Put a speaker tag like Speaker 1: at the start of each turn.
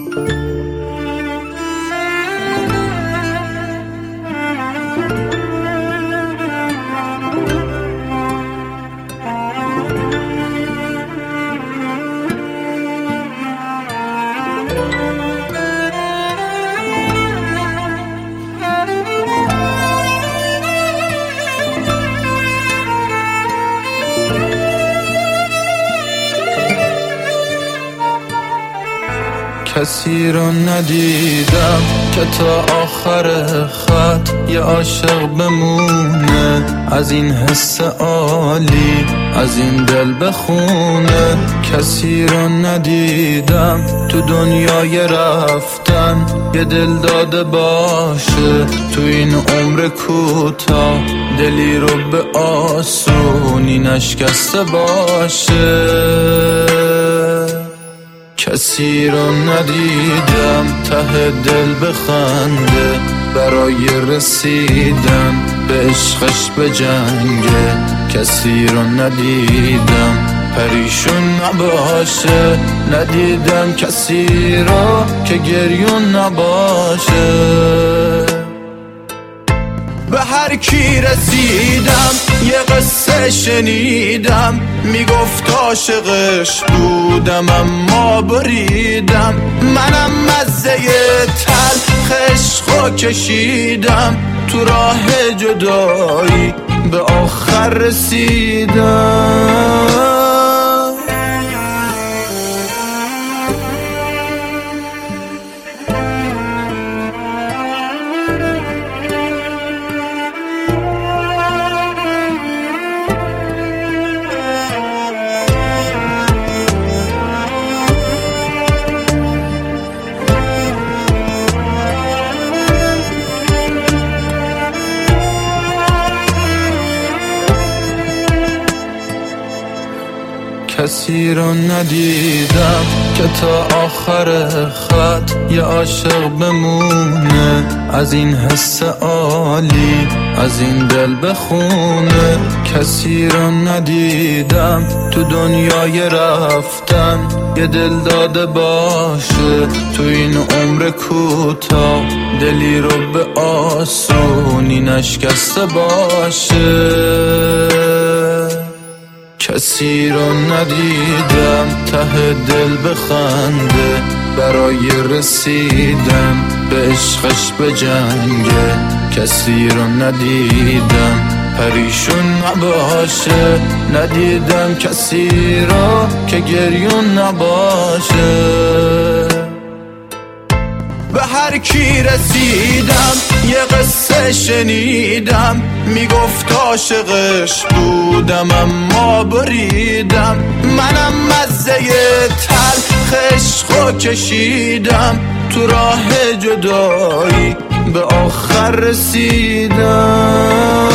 Speaker 1: کسی رو ندیدم که تا آخر خط یه عاشق بمونه، از این حس عالی از این دل بخونه. کسی رو ندیدم تو دنیای رفتن یه دل داده باشه تو این عمر کوتاه، دلی رو به آسونی نشکسته باشه. کسی رو ندیدم ته دل بخنده، برای رسیدن به عشقش بجنگه. کسی رو ندیدم پریشون نباشه، ندیدم کسی رو که گریون نباشه. به هر کی رسیدم یه قصه شنیدم، میگفت عاشقش بودم اما بریدم. منم مزه تلخ عشقو کشیدم، تو راه جدایی به آخر رسیدم. کسی رو ندیدم که تا آخر خط یه عاشق بمونه، از این حس عالی از این دل بخونه. کسی رو ندیدم تو دنیای رفتن یه دل داده باشه تو این عمر کوتاه، دلی رو به آسونی نشکسته باشه. کسی رو ندیدم ته دل بخنده، برای رسیدن به عشقش بجنگه. کسی رو ندیدم پریشون نباشه، ندیدم کسی رو که گریون نباشه. به هر کی رسیدم یه قصه شنیدم، میگفت عاشقش بودم اما بریدم. منم مزه تلخ عشقو کشیدم، تو راه جدایی به آخر رسیدم.